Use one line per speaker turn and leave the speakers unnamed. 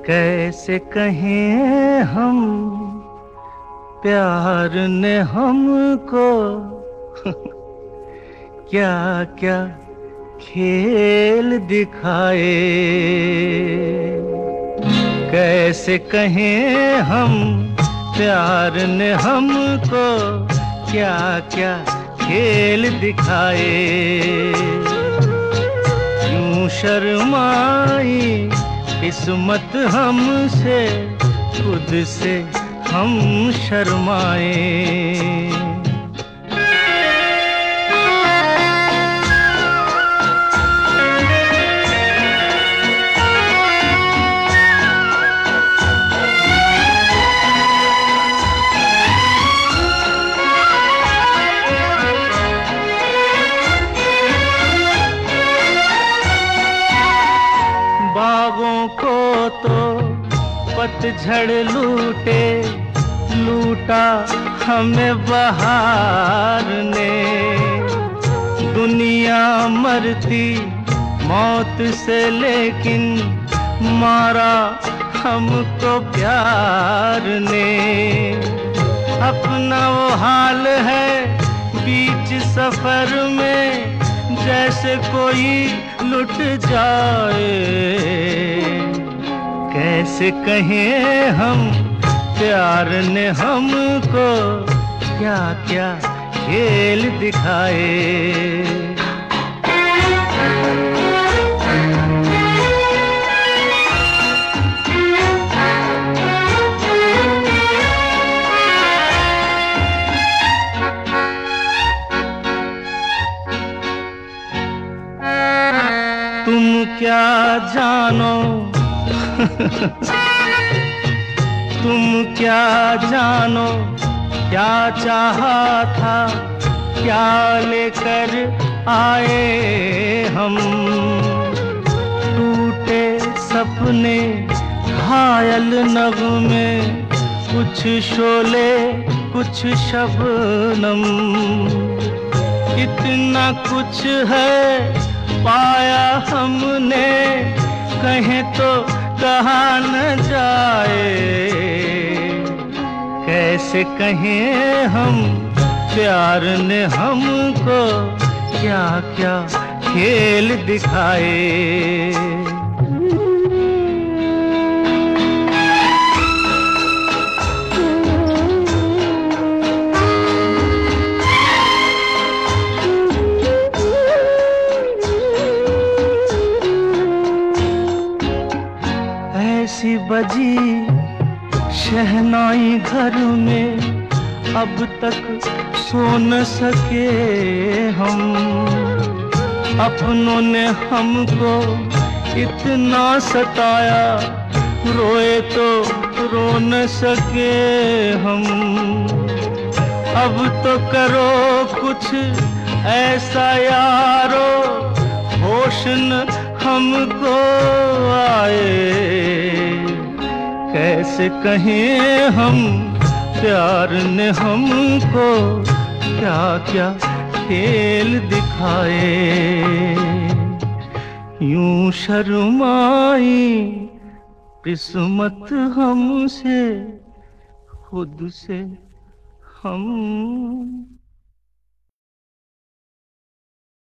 कैसे कहें हम, प्यार ने हमको क्या क्या खेल दिखाए। कैसे कहें हम, प्यार ने हमको क्या क्या खेल दिखाए। यूं शर्माई किस्मत हमसे, खुद से हम शर्माए। बागों को तो पतझड़ लूटे, लूटा हमें बहार ने। दुनिया मरती मौत से, लेकिन मारा हमको प्यार ने। अपना वो हाल है बीच सफर में, जैसे कोई लुट जाए। कैसे कहें हम, प्यार ने हमको क्या क्या खेल दिखाए। तुम क्या जानो तुम क्या जानो, क्या चाहा था, क्या लेकर आए हम। टूटे सपने, घायल नगमे, कुछ शोले कुछ शबनम। इतना कुछ है पाया हमने, कहें तो कहा न जाए। कैसे कहें हम, प्यार ने हमको क्या क्या खेल दिखाए। ऐसी बजी शहनाई घर में, अब तक सो न सके हम। अपनों ने हमको इतना सताया, रोए तो रो न सके हम। अब तो करो कुछ ऐसा यारो, होश न हमको आए। कैसे कहें हम, प्यार ने हमको क्या क्या खेल दिखाए। यूं शर्माई किस्मत हमसे, खुद से हम